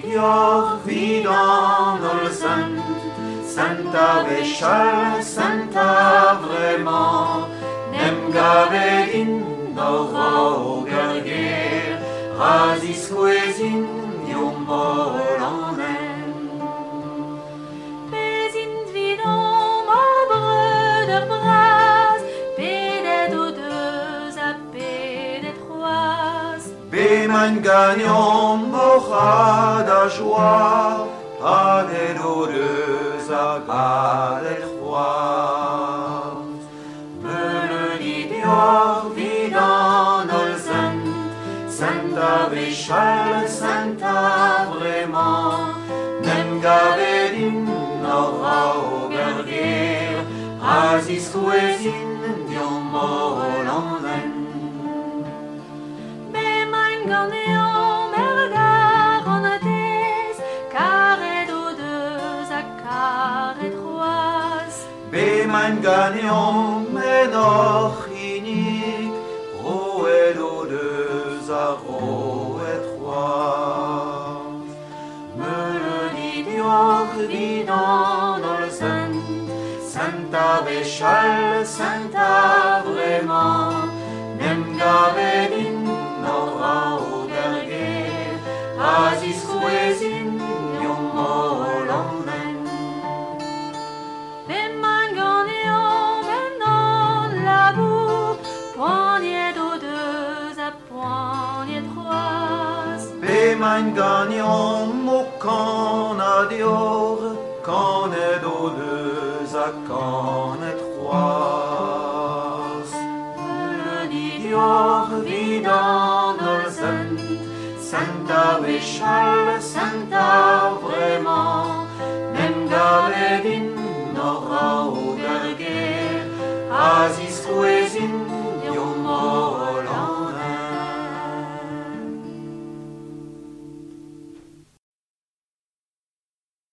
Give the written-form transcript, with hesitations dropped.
diolch vidan ol sant, Santa Vechal, Santa vraiment, nem gavet in roger ger, razis quezin iom molanen. Bezint vidon marbre de bras, pedet o deus a pedet c'hoaz. Be mein gagnon mocha da joie, padet o deus a galet c'hoaz. Melodi diolch vidan ol sant, Santa Vechal, Santa vraiment, nem gavet in roger ger, razis quezin iom molanen. Be mein ganeon mergar an atez, karet o deus a karet c'hoaz. Be mein gagnon menoch inig, roet o deus a roet c'hoaz. Melodi diolch vidan ol sant, Santa Vechal, Santa vraiment, nem gavet in roger ger, razis quezin iom molanen. Be mein ganeon menon labour, poignet o deus a poignet c'hoaz. Be mein gagnon mo a dior, kanet o deus a kanet c'hoaz. Melodi diolch vidan ol sant, Santa Vechal, Santa